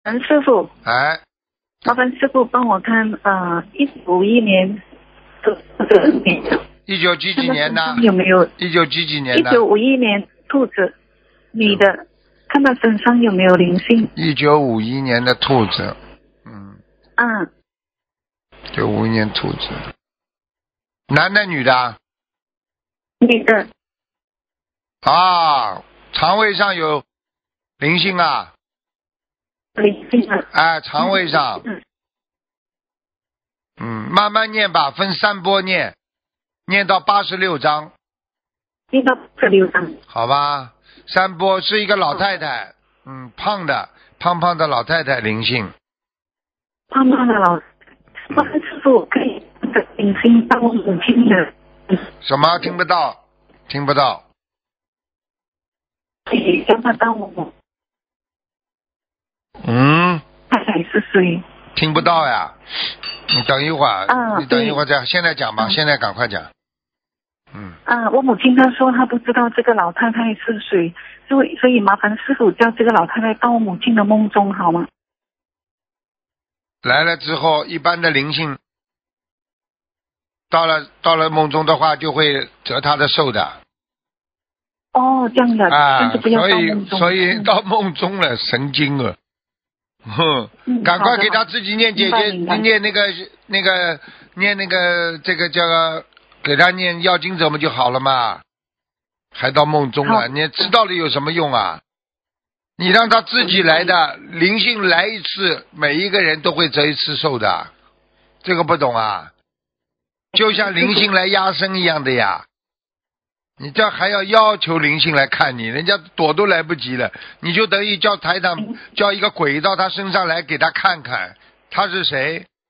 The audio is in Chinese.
师傅， 哎， 麻烦师傅帮我看1951年的女的， 一九几几年的？ 有没有一九几几年的 ？1951年兔子，女的，看她身上有没有灵性 ？1951年的兔子， 嗯 ，1951年兔子，男的女的？ 女的， 啊，肠胃上有灵性啊！ 灵性啊， 哎，肠胃上，慢慢念吧，分3波念，念到86章， 念到16张， 好吧？3波是一个老太太，胖的老太太灵性， 胖胖的老师，麻烦师傅可以灵性到我母亲的， 什么听不到？听不到？ 可以让她到我母，太太是谁？ 听不到呀。你等一会儿，你等一会儿再，现在讲吧，现在赶快讲。 我母亲她说她不知道这个老太太是谁，所以麻烦师傅叫这个老太太到我母亲的梦中好吗？ 来了之后，一般的灵性到了梦中的话，就会折他的寿的。 哦，这样的，但是不要到梦中。 所以到梦中了，神经啊！赶快给他自己念姐姐，念那个这个叫给他念要经者不就好了嘛？还到梦中了，你知道了有什么用啊？你让他自己来的，灵性来一次，每一个人都会折一次寿的，这个不懂啊？就像灵性来压身一样的呀。你这还要求灵性来看你，人家躲都来不及了，你就等于叫台长叫一个鬼到他身上来给他看看他是谁，